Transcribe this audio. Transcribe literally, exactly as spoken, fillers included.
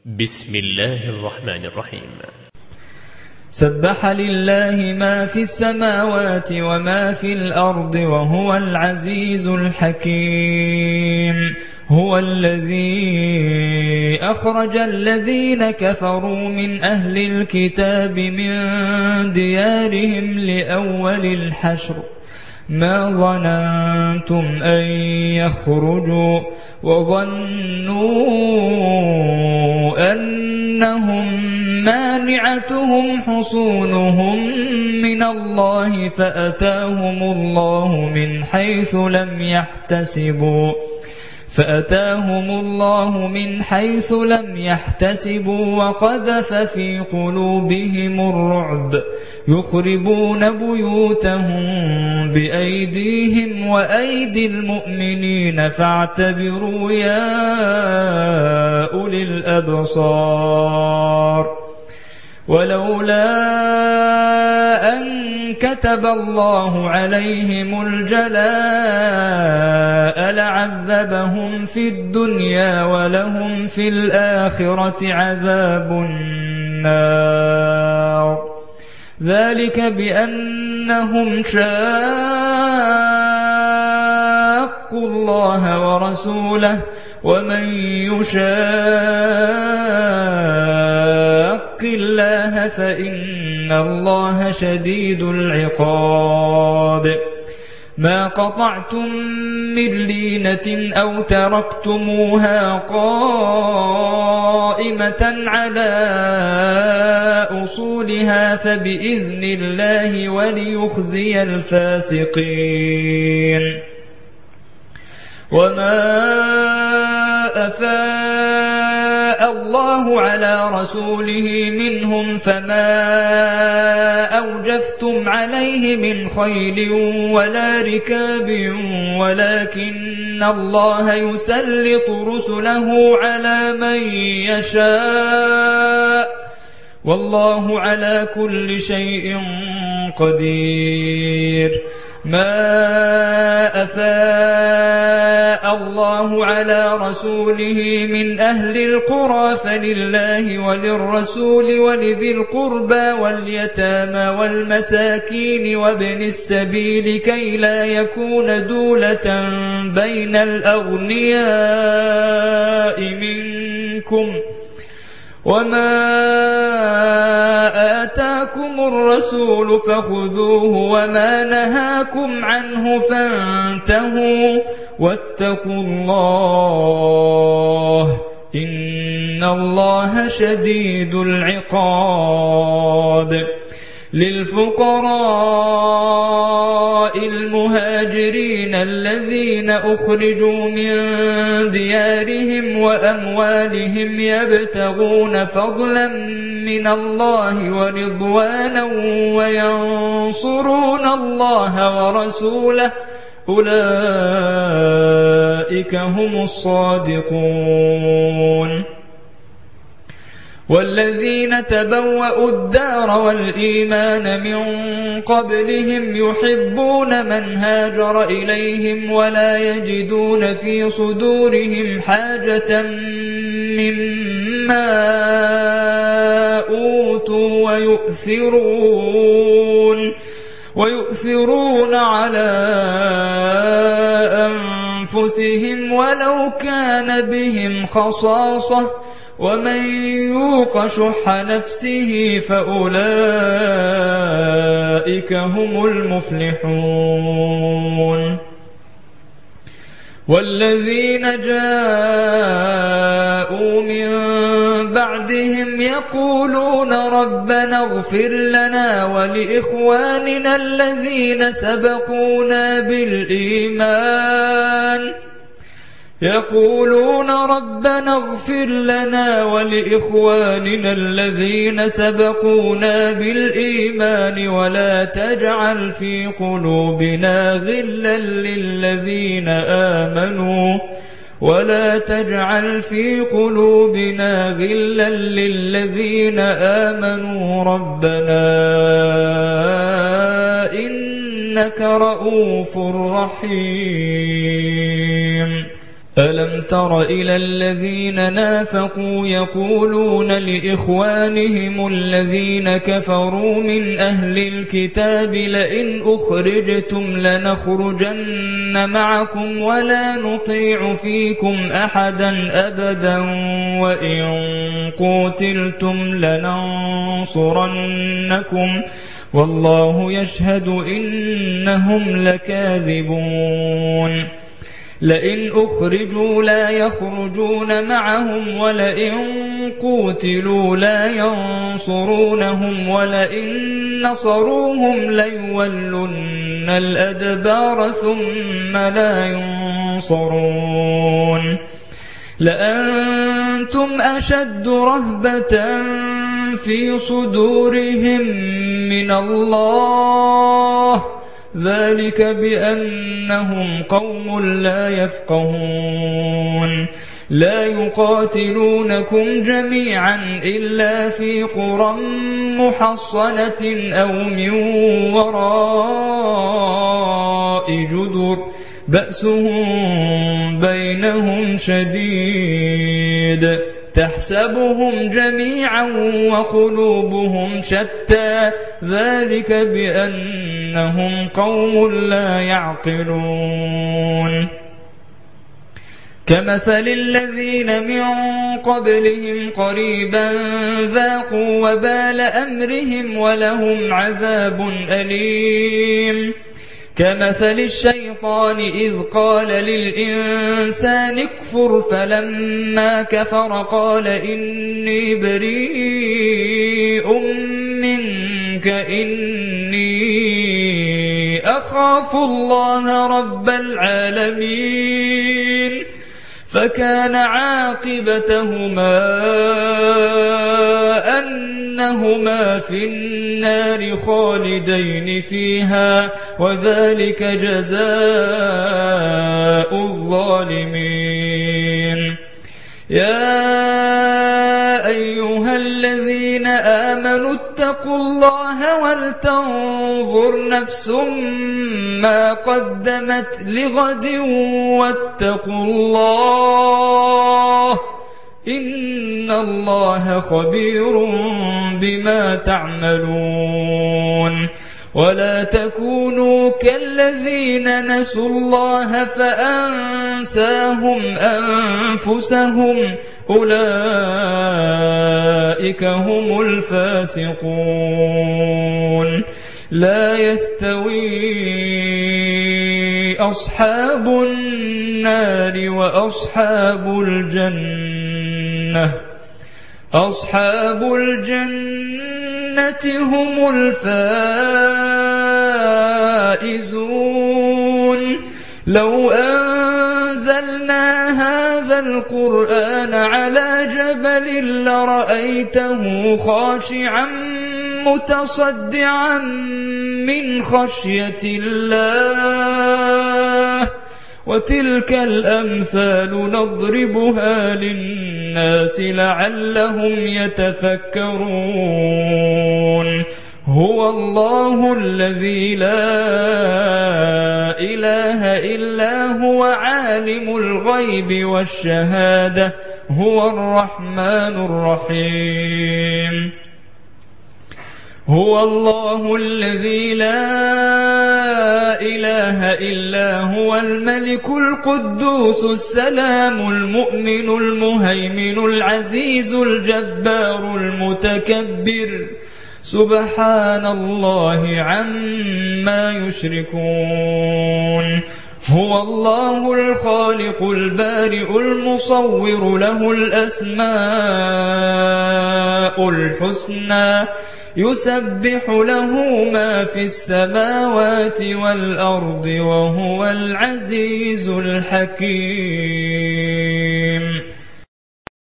بسم الله الرحمن الرحيم. سبح لله ما في السماوات وما في الأرض وهو العزيز الحكيم. هو الذي أخرج الذين كفروا من أهل الكتاب من ديارهم لأول الحشر ما ظننتم أن يخرجوا وظنوا أنهم مانعتهم حصونهم من الله فأتاهم الله من حيث لم يحتسبوا فأتاهم الله من حيث لم يحتسبوا وقذف في قلوبهم الرعب يخربون بيوتهم بأيديهم وأيدي المؤمنين فاعتبروا يا أولي الأبصار. ولولا أن كتب الله عليهم الجلاء لعذبهم في الدنيا ولهم في الآخرة عذاب النار. ذلك بأنهم شاقوا الله ورسوله ومن يشاق الله فإن الله شديد العقاب. ما قطعتم من لينة أو تركتموها قائمة على أصولها فبإذن الله وليخزي الفاسقين. وما أفاء الله على رسوله منهم فما أوجفتم عليه من خيل ولا ركاب ولكن الله يسلط رسله على من يشاء والله على كل شيء قدير. ما أفاء الله على رسوله من أهل القرى فلله وللرسول ولذي القربى واليتامى والمساكين وابن السبيل كي لا يكون دولة بين الأغنياء منكم. وما آتاكم الرسول فخذوه وما نهاكم عنه فانتهوا واتقوا الله إن الله شديد العقاب. للفقراء المهاجرين الذين أخرجوا من ديارهم وأموالهم يبتغون فضلا من الله ورضوانا وينصرون الله ورسوله أولئك هم الصادقون. والذين تبوأوا الدار والإيمان من قبلهم يحبون من هاجر إليهم ولا يجدون في صدورهم حاجة مما أوتوا ويؤثرون ويؤثرون على أنفسهم ولو كان بهم خصاصة ومن يوق شح نفسه فأولئك هم المفلحون. والذين جاءوا من بعدهم يقولون ربنا اغفر لنا ولإخواننا الذين سبقونا بالإيمان يقولون ربنا اغفر لنا ولإخواننا الذين سبقونا بالإيمان ولا تجعل في قلوبنا غلا للذين آمنوا ولا تجعل في قلوبنا غلا للذين آمنوا ربنا إنك رؤوف رحيم. ألم تر إلى الذين نافقوا يقولون لإخوانهم الذين كفروا من أهل الكتاب لئن أخرجتم لنخرجن معكم ولا نطيع فيكم أحدا أبدا وإن قوتلتم لننصرنكم والله يشهد إنهم لكاذبون لئن أخرجوا لا يخرجون معهم ولئن قوتلوا لا ينصرونهم ولئن نصروهم ليولن الأدبار ثم لا ينصرون لأنتم أشد رهبة في صدورهم من الله ذلك بأنهم قوم لا يفقهون لا يقاتلونكم جميعا إلا في قرى محصنة أو من وراء جدر بأسهم بينهم شديد تحسبهم جميعا وقلوبهم شتى ذلك بأنهم قوم لا يعقلون كمثل الذين من قبلهم قريبا ذاقوا وبال أمرهم ولهم عذاب أليم كمثل الشيطان إذ قال للإنسان اكفر فلما كفر قال إني بريء منك إني أخاف الله رب العالمين فكان عاقبتهما أنهما في النار خالدين فيها وذلك جزاء الظالمين يا أيها الذين آمنوا اتقوا الله ولتنظر نفس ما قدمت لغد واتقوا الله إن الله خبير بما تعملون ولا تكونوا كالذين نسوا الله فأنساهم أنفسهم أولئك هم الفاسقون لا يستوي أصحاب النار وأصحاب الجنة أصحاب الجنة هم الفائزون لو أنزلنا هذا القرآن على جبل لرأيته خاشعا متصدعا من خشية الله وتلك الأمثال نضربها للناس لعلهم يتفكرون هو الله الذي لا إله إلا هو عالم الغيب والشهادة هو الرحمن الرحيم هو الله الذي لا إله إلا هو الملك القدوس السلام المؤمن المهيمن العزيز الجبار المتكبر سبحان الله عما يشركون هو الله الخالق البارئ المصور له الأسماء الحسنى يسبح له ما في السماوات والأرض وهو العزيز الحكيم